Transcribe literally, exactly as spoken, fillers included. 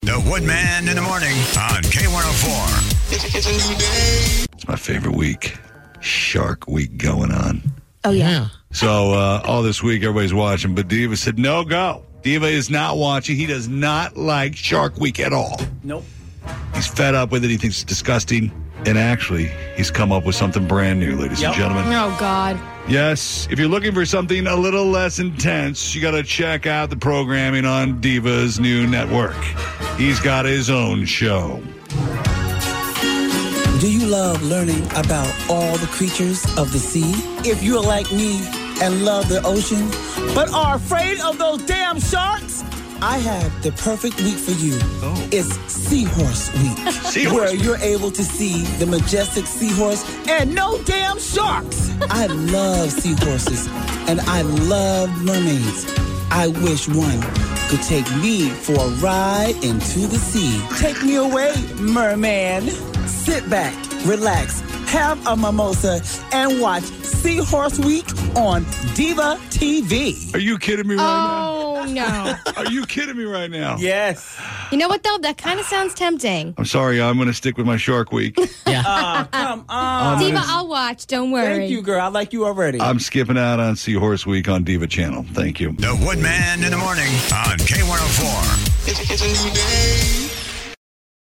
The Woodman in the Morning on K one oh four. It's a new day. It's my favorite week. Shark Week going on. Oh, yeah. So uh, all this week, everybody's watching, but Diva said, no go. Diva is not watching. He does not like Shark Week at all. Nope. He's fed up with it. He thinks it's disgusting. And actually, he's come up with something brand new, ladies Yep. and gentlemen. Oh, God. Yes, if you're looking for something a little less intense, you got to check out the programming on Diva's new network. He's got his own show. Do you love learning about all the creatures of the sea? If you're like me and love the ocean, but are afraid of those damn sharks, I have the perfect week for you. Oh. It's Seahorse Week. Seahorse Where Week. you're able to see the majestic seahorse and no damn sharks. I love seahorses and I love mermaids. I wish one could take me for a ride into the sea. Take me away, merman. Sit back, relax, have a mimosa, and watch Seahorse Week on Diva T V. Are you kidding me right Oh, no. now? Are you kidding me right now? Yes. You know what, though? That kind of sounds tempting. I'm sorry. I'm going to stick with my Shark Week. Ah, come on. I'm, Diva, gonna- I'll watch. Don't worry. Thank you, girl. I like you already. I'm skipping out on Seahorse Week on Diva Channel. Thank you. The Woodman in the Morning on K one oh four. It's a new day.